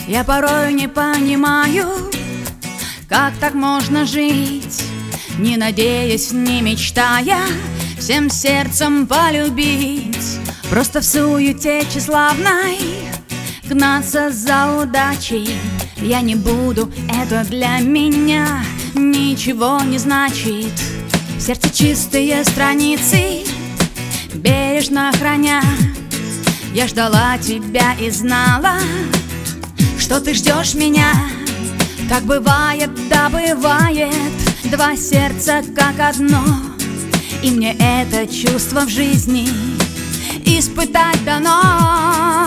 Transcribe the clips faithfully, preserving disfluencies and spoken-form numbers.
Я порой не понимаю, как так можно жить, не надеясь, не мечтая, всем сердцем полюбить. Просто в суете тщеславной гнаться за удачей я не буду, это для меня ничего не значит. В сердце чистые страницы бережно храня, я ждала тебя и знала, что ты ждешь меня. Так бывает, да бывает, два сердца как одно, и мне это чувство в жизни испытать дано.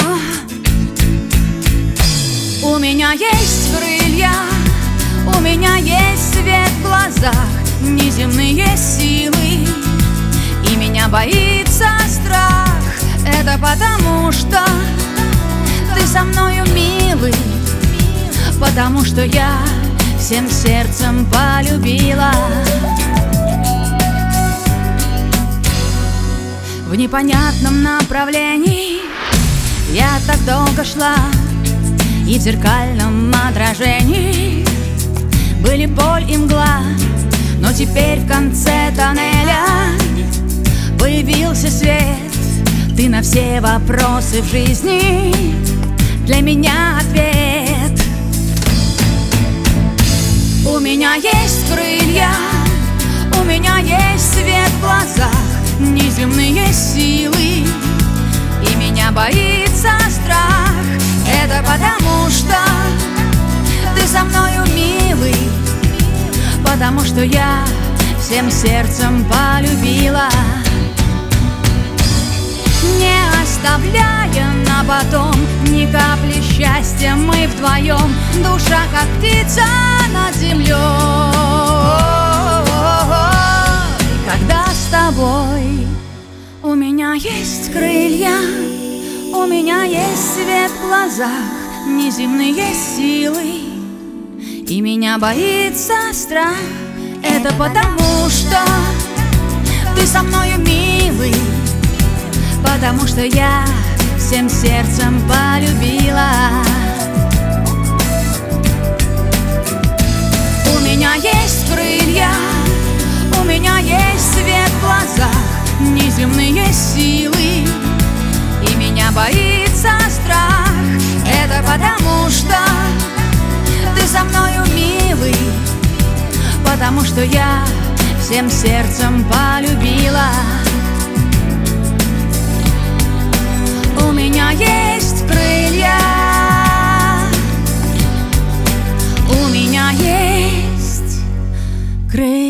У меня есть крылья, у меня есть свет в глазах, неземные силы, и меня боится страх. Это потому что ты со мною, милый, потому что я всем сердцем полюбила. В непонятном направлении я так долго шла, и в зеркальном отражении были боль и мгла. Но теперь в конце тоннеля появился свет. Ты на все вопросы в жизни для меня ответ. У меня есть крылья, у меня есть свет в глазах, неземные силы, и меня боится страх. Это потому что ты со мною, милый, потому что я всем сердцем полюбила. Не оставляя на потом ни капли счастья, мы вдвоем, душа как птица над землей. И когда с тобой у меня есть крылья, у меня есть свет в глазах, неземные силы, и меня боится страх. Это потому что ты со мною, милый, потому что я всем сердцем полюбила. У меня есть крылья, у меня есть свет в глазах, неземные силы, и меня боится страх. Это потому что ты со мною, милый, потому что я всем сердцем полюбила. У меня есть крылья, у меня есть крылья.